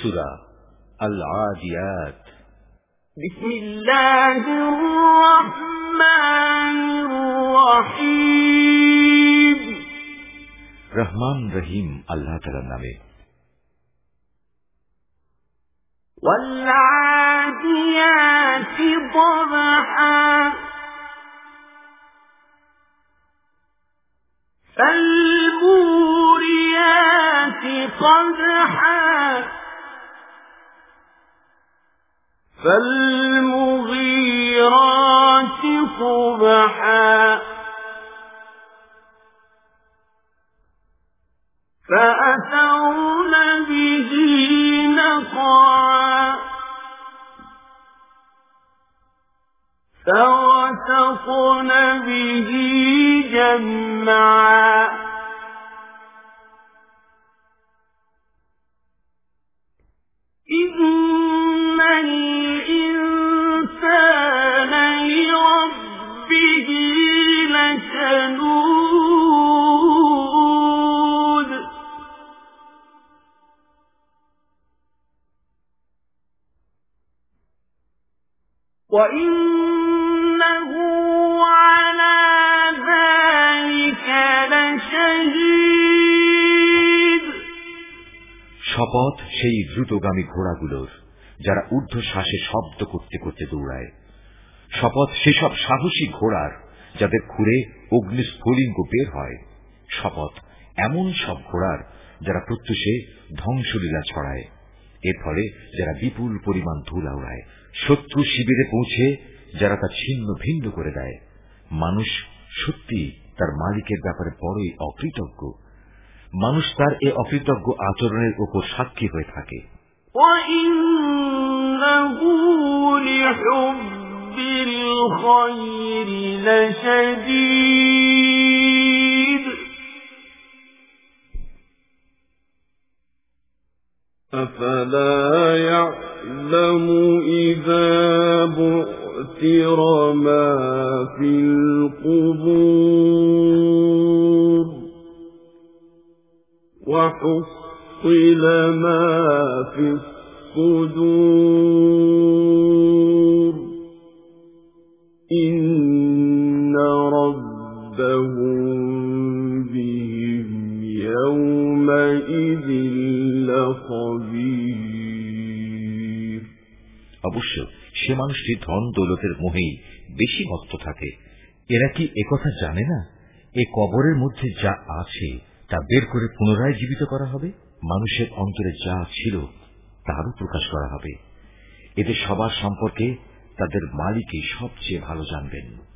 সূরা আল আদিয়াত। বিসমিল্লাহির রহমানির রহিম। রহমান রহিম আল্লাহ তাআলার নামে। ওয়াল আদিয়াতি দবহা فالموريات قدحا فالمغيرات صبحا فأثرن به نقعا فوسطن به جمعا إن الإنسان لربه لكنود وإنه على ذلك لشهيد। শপথ সেই দ্রুতগামী ঘোড়াগুলোর যারা ঊর্ধ্বশ্বাসে শব্দ করতে করতে দৌড়ায়। শপথ সেসব সাহসী ঘোড়ার যাদের খুরে অগ্নিস্ফুলিঙ্গ বের হয়। শপথ এমন সব ঘোড়ার যারা প্রত্যুষে ধ্বংসলীলা ছড়ায়, এর ফলে যারা বিপুল পরিমাণ ধুলা উড়ায়। শত্রু শিবিরে পৌঁছে যারা তা ছিন্ন ভিন্ন করে দেয়। মানুষ সত্যি তার মালিকের ব্যাপারে বড়ই অকৃতজ্ঞ। মানুষ তার এ অকৃতজ্ঞ আচরণের উপর সাক্ষী হয়ে থাকে। أفلا يعلم إذا بعثر ما في القبور وحصل ما في الصدور إن ربهم بهم يومئذ لخبير। অবশ্য সে মানুষটি ধন দৌলতের মোহেই বেশি মত্ত থাকে। এরা কি একথা জানে না এ কবরের মধ্যে যা আছে তা বের করে পুনরায় জীবিত করা হবে? মানুষের অন্তরে যা ছিল তারও প্রকাশ করা হবে। এদের সবার সম্পর্কে তাদের মালিকই সবচেয়ে ভালো জানবেন।